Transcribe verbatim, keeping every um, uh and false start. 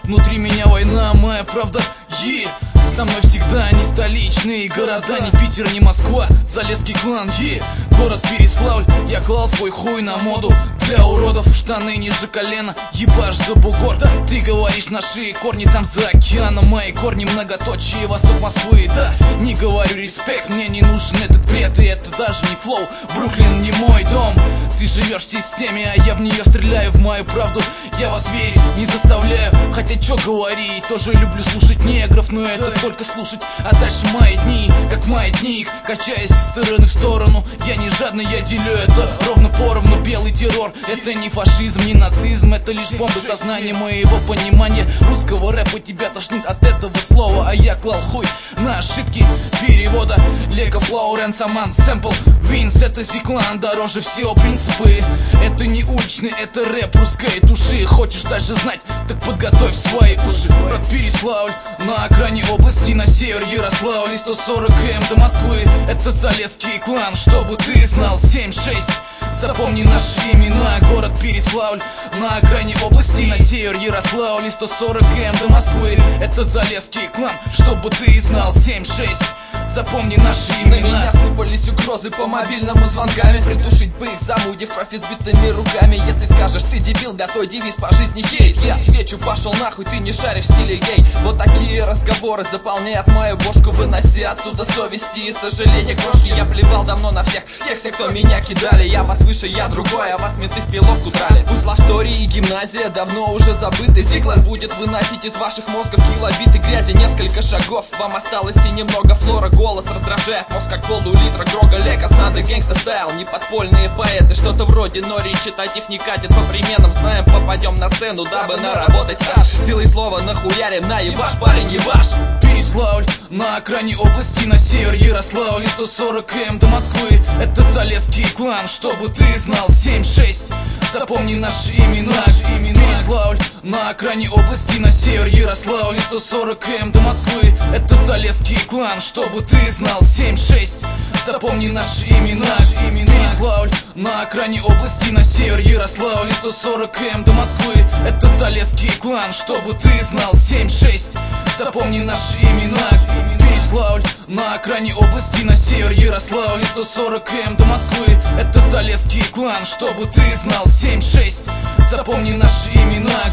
Внутри меня война, моя правда, е yeah. Со мной всегда не столичные города, не Питер, не Москва, Залесский клан, е yeah. Город Переславль, я клал свой хуй на моду. Для уродов штаны ниже колена, ебашь за бугор. Ты говоришь, наши корни там за океаном, мои корни многоточие, восток Москвы, да. Не говорю респект, мне не нужен этот бред, и это даже не флоу. Бруклин не мой дом, ты живешь в системе, а я в нее стреляю, в мою правду я вас верить не заставляю. Хотя чё говорить, тоже люблю слушать негров, но это только слушать. А дальше мои дни, как маятник, качаясь из стороны в сторону. Я не жадный, я делю это ровно поровну. Белый террор, это не фашизм, не нацизм, это лишь бомбы сознания моего понимания. Русского рэпа тебя тошнит от этого слова, а я клал хуй на ошибки перевода. Лего, Флоуренс, Аман, Сэмпл, Винс, это Зиклан, дороже всего принципы. Это не уличный, это рэп русской души. Хочешь дальше знать, так подготовь свои уши. Брат Переславль, на окраине области, на север Ярославль, сто сорок километров до Москвы. Это Залесский клан, чтобы ты знал, семь шесть. Запомни наши имена, город Переславль, на окраине области, на север Ярославль, сто сорок километров до Москвы. Это Залесский клан, чтобы ты знал, семь шесть. Запомни наши имена. На меня сыпались угрозы по мобильному звонками, придушить бы их, замудив кровь избитыми руками. Если скажешь, ты дебил, бля, твой девиз по жизни ей. Я отвечу, пошел нахуй, ты не шаришь в стиле гей. Вот такие разговоры заполняют мою бошку, выноси оттуда совести и сожаления крошки. Я плевал давно на всех, тех всех, кто меня кидали. Я вас выше, я другой, а вас менты в пилотку драли. Пусть лавстори и гимназия давно уже забыты. Зиклан будет выносить из ваших мозгов килобиты грязи. Несколько шагов, вам осталось и немного флора. Голос раздражает мозг, как полулитра Грога Лека, Санды, Гэнгста Стайл, не подпольные поэты. Что-то вроде Нори, читатив не катит по переменам. Знаем, попадем на цену, дабы наработать стаж. Силой слова нахуярим, на ебаш, парень, ебаш. Переславль, на окраине области, на север Ярославль, сто сорок километров до Москвы. Это Залесский клан, чтобы ты знал, семь шесть. Запомни наши имена. Переславль, на окраине области, на север Ярославль, сто сорок километров до Москвы. Это Залесский клан, чтобы ты знал, семь шесть. Запомни наши имена. Переславль, на окраине области, на север Ярославль, сто сорок километров до Москвы. Это Залесский клан, чтобы ты знал, семь шесть. Запомни наши имена. Переславль, на окраине области, на север Ярославль, сто сорок километров до Москвы. Это Залесский клан, чтобы ты знал, семь шесть. Запомни наши имена.